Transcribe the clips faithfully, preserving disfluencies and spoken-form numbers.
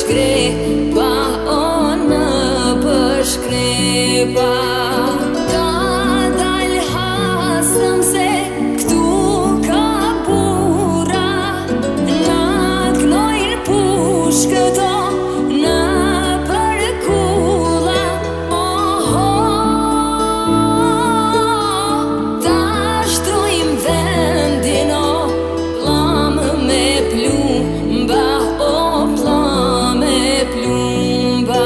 shkrepa, o në për shkrepa. Ka dal hasëm se këtu ka bura, na knojnë pushkët o në për kula. Oho, ta shtrojmë vendin o plam me plumba, o plam me plumba.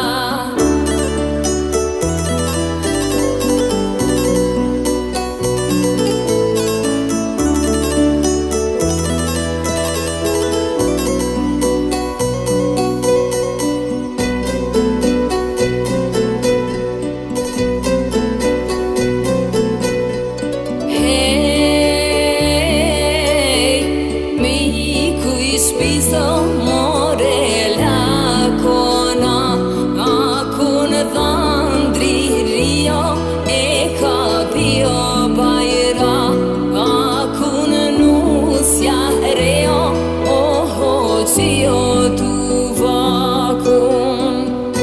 Spiso more la kona, akun dhandri rio e ka pio bajra, akun nusja reo, oho qio tu vakun.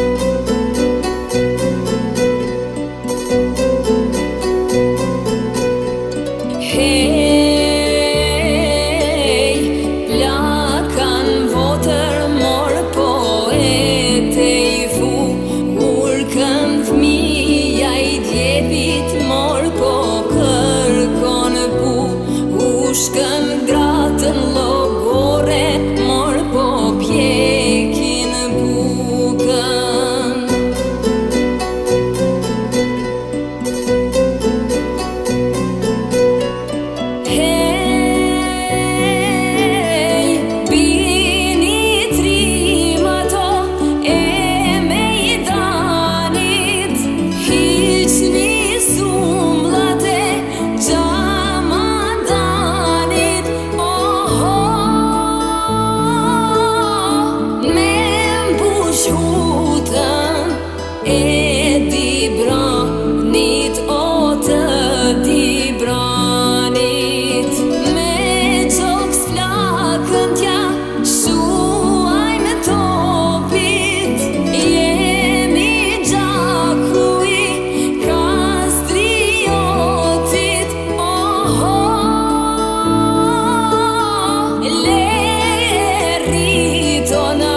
Shkën gratën logore, mor po pjekin bukën. Hej, bini trimato e mejdanit, hiqni sumblate e dibranit, o të dibranit. Me qoks flakën tja shuaj me topit, jemi gjakuj kastriotit. Oho, le rritona